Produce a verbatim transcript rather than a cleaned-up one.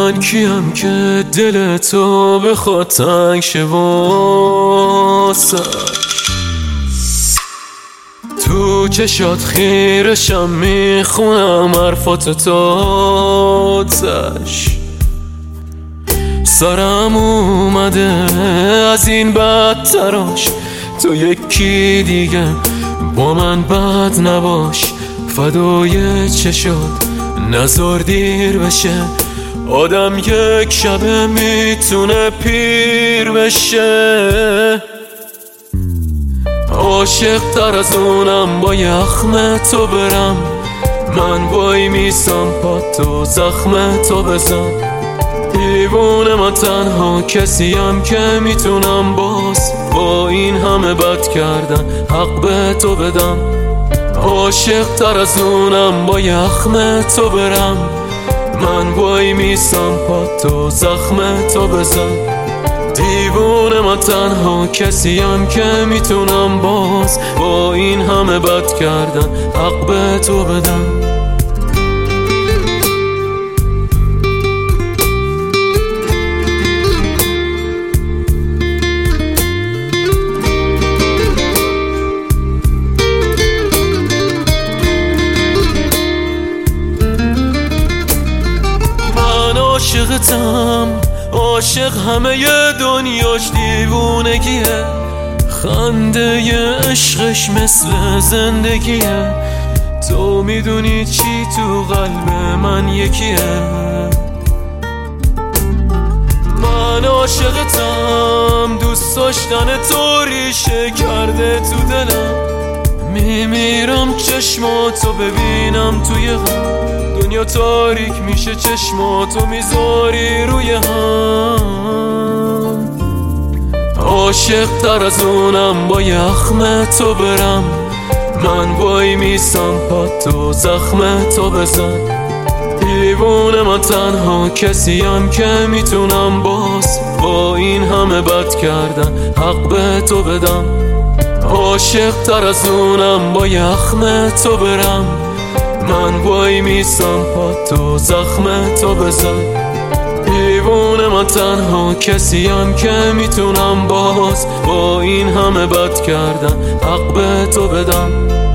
من کیم که دل تو بخواد تنگ شه واسش؟ تو چشات خیرشم میخونم حرفات تازش. سرم اومده از این بدتراش، تو یکی دیگه با من بد نباش. فدای چشات نزار دیر بشه، آدم یک شبه میتونه پیر بشه. عاشق تر از اونم با یخم تو برم، من وای میسم پات تو زخم تو بزن. دیوونه من تنها کسیم که میتونم باز با این همه بد کردن حق به تو بدم. عاشق تر از اونم با یخم تو برم، من وای میسم پات تو زخم تو بزن. دیوونه من تنها کسیم که میتونم باز با این همه بد کردن حق به تو بدم. من عاشقتم، عاشق همه ی دنیاش دیوونگیه. خنده ی عشقش مثل زندگیه. تو میدونی چی تو قلب من یکیه. من عاشقتم، دوست داشتن تو ریشه کرده تو دلم. میمیرم چشماتو ببینم توی غم، دنیا تاریک میشه چشماتو میذاری روی هم. عاشق تر از اونم با یخم تو برم، من وای میسم پات تو زخم تو بزن. دیوونه من تنها کسیم که میتونم باز با این همه بد کردن حق به تو بدم. عاشق تر از اونم با یخم تو برم، من وای میسم پات تو زخم تو بزن. دیوونه من تنها کسیم که میتونم باز با این همه بد کردن حق به تو بدم.